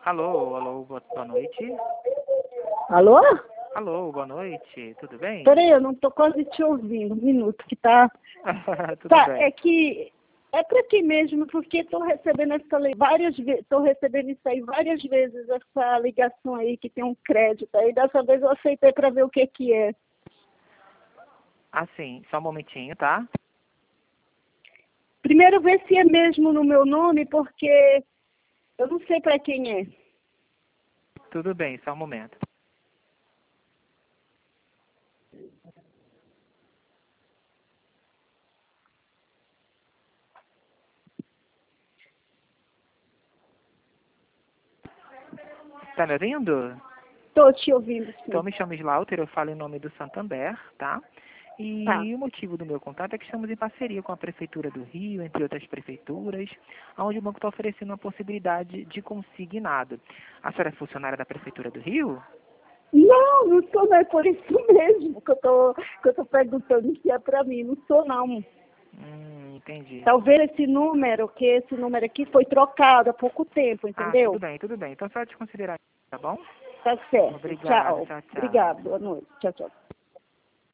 Alô, alô, boa noite. Alô? Alô, boa noite, tudo bem? Peraí, eu não tô quase te ouvindo. Um minuto que tá... Tudo Tá, bem. é que... É para ti mesmo, porque estou recebendo tô recebendo isso aí várias vezes, essa ligação aí que tem um crédito aí. Dessa vez eu aceitei para ver o que que é. Assim, só um momentinho, tá? Primeiro ver se é mesmo no meu nome, porque eu não sei para quem é. Tudo bem, só um momento. Tá me ouvindo? Estou te ouvindo, Então, sim. me chamo Slaughter, eu falo em nome do Santander, tá? Tá. E o motivo do meu contato é que estamos em parceria com a Prefeitura do Rio, entre outras prefeituras, onde o banco está oferecendo uma possibilidade de consignado. A senhora é funcionária da Prefeitura do Rio? Não, não sou, não é por isso mesmo que eu tô perguntando se é para mim. Não sou, não. Entendi. Talvez esse número aqui foi trocado há pouco tempo, Ah, entendeu? tudo bem, tudo bem. Então, só te considerar, tá bom? Tá certo. Obrigado, Tchau. tchau, tchau. Obrigado. Boa noite. Tchau, tchau.